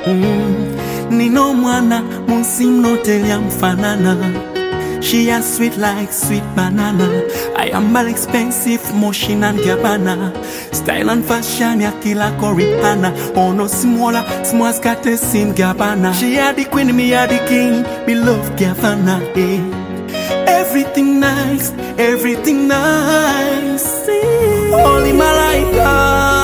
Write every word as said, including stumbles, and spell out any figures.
Mm. Nino mwana musim no telia mfanana. She is sweet like sweet banana. I am mal expensive motion and Gabbana. Style and fashion ya kila Rihanna. Oh no smaller, small scatter sim Gabbana. She are the queen, me are the king. Me love Gabbana. Eh. Everything nice, everything nice. Eh. Only Malaika.